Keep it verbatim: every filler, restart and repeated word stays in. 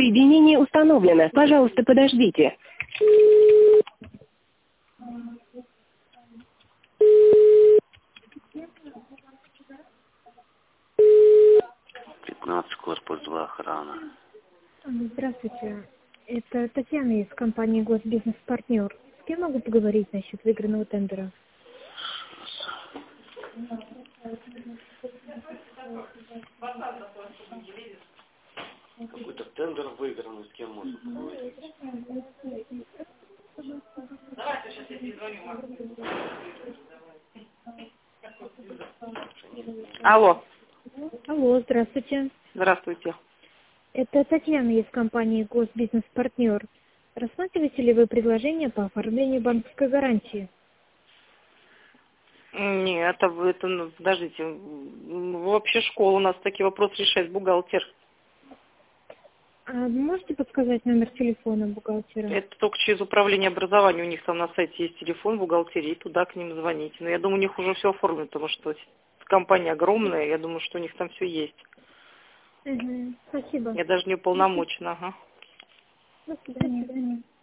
Соединение установлено. Пожалуйста, подождите. пятнадцать, корпус два, охрана. Здравствуйте. Это Татьяна из компании «Госбизнес-партнер». С кем могу поговорить насчет выигранного тендера? Какой-то тендер выигранный, с кем можно поговорить? Давайте сейчас я перезвоню, Алло. Алло, здравствуйте. Здравствуйте. Это Татьяна из компании «Госбизнес-партнер». Рассматриваете ли вы предложение по оформлению банковской гарантии? Нет, это, вы- это, ну, подождите, м, вообще школа у нас такие вопросы решает бухгалтер. А можете подсказать номер телефона бухгалтера? Это только через управление образования, у них там на сайте есть телефон бухгалтерии, туда к ним звоните. Но я думаю, у них уже все оформлено, потому что компания огромная, я думаю, что у них там все есть. Угу. Спасибо. Я даже не уполномочена, ага. До свидания.